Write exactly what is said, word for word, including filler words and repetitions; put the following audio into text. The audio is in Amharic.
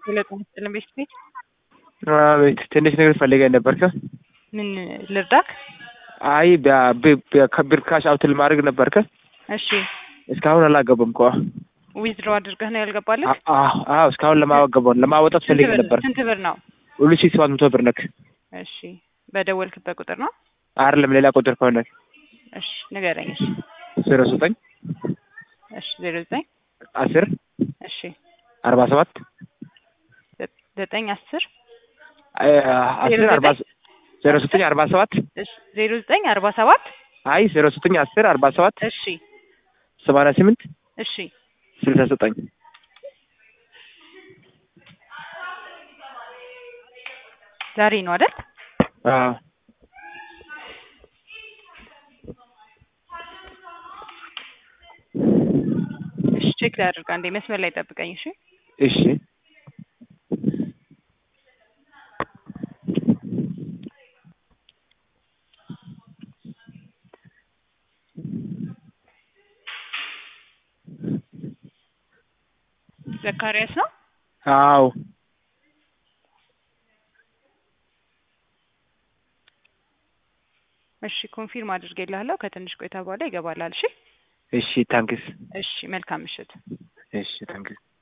ለጣም ስለምስቲ አቤት ትንሽ ነገር ፈልገህ ነበርከ? ምን ልርዳክ? አይ በከብር ካሽ አውት ለማድረግ ነበርከ? እሺ እስካሁን አላገባም እኮ ዊዝድሮ አድርገህ ነው ያልገባልህ? አዎ አዎ እስካሁን ለማገባው ለማወጣት ፈልገህ ነበር። ስንት ብር ነው? ሁለት ሺህ ሰባት መቶ ብር ነክ። እሺ በደወልክበት ቁጥር ነው? አይደለም ሌላ ቁጥር ከሆነ እሺ ንገረኝ። እሺ ዜሮ ዘጠኝ እሺ ዜሮ ዘጠኝ አስር እሺ አርባ ሰባት ዘጠኝ አስር አስር አርባ ዜሮ ዘጠኝ አርባ ሰባት እሺ ዜሮ ዘጠኝ አርባ ሰባት አይ ዜሮ ዘጠኝ አስር አርባ ሰባት እሺ ሰማንያ ስምንት እሺ ስልሳ ዘጠኝ ዛሬ ነው አይደል? አዎ እሺ ቼክ ላድርግ አንዴ መስመር ላይ ጠብቀኝ። እሺ እሺ ዘካሪያስ ነው? አዎ እሺ ኮንፊርም አድርጌልሃለሁ። ከትንሽ ቆይታ በኋላ ይገባላል። እሺ እሺ ታንክስ። እሺ መልካም ምሽት። እሺ ታንክስ።